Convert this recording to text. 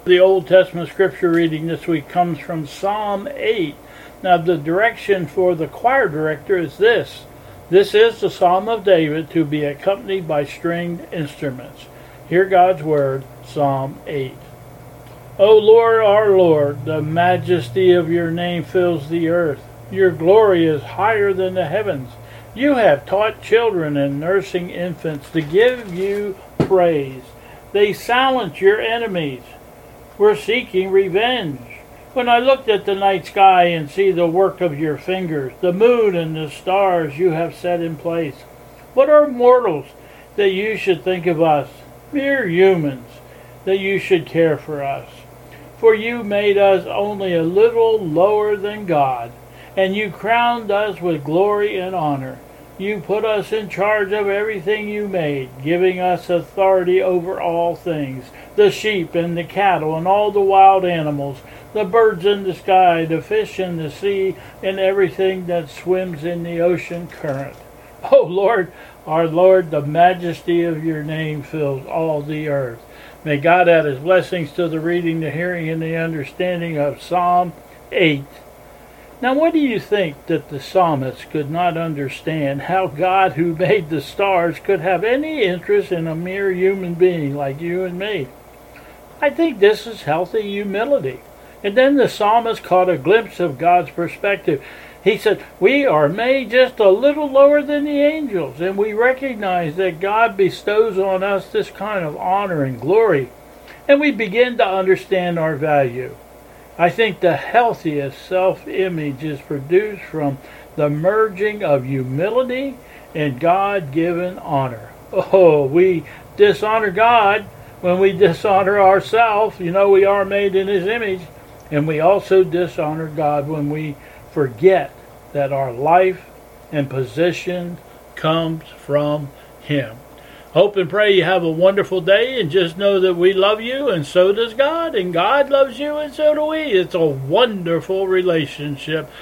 The Old Testament scripture reading this week comes from Psalm 8. Now the direction for the choir director is this. This is the Psalm of David to be accompanied by stringed instruments. Hear God's word, Psalm 8. O Lord, our Lord, the majesty of your name fills the earth. Your glory is higher than the heavens. You have taught children and nursing infants to give you praise. They silence your enemies. We're seeking revenge. When I looked at the night sky and see the work of your fingers, the moon and the stars you have set in place, what are mortals that you should think of us, mere humans, that you should care for us? For you made us only a little lower than God, and you crowned us with glory and honor. You put us in charge of everything you made, giving us authority over all things, the sheep and the cattle and all the wild animals, the birds in the sky, the fish in the sea, and everything that swims in the ocean current. O Lord, our Lord, the majesty of your name fills all the earth. May God add his blessings to the reading, the hearing, and the understanding of Psalm 8. Now, what do you think that the psalmist could not understand how God, who made the stars, could have any interest in a mere human being like you and me? I think this is healthy humility. And then the psalmist caught a glimpse of God's perspective. He said, we are made just a little lower than the angels, and we recognize that God bestows on us this kind of honor and glory, and we begin to understand our value. I think the healthiest self-image is produced from the merging of humility and God-given honor. Oh, we dishonor God when we dishonor ourselves. You know, we are made in his image. And we also dishonor God when we forget that our life and position comes from him. Hope and pray you have a wonderful day, and just know that we love you, and so does God, and God loves you, and so do we. It's a wonderful relationship.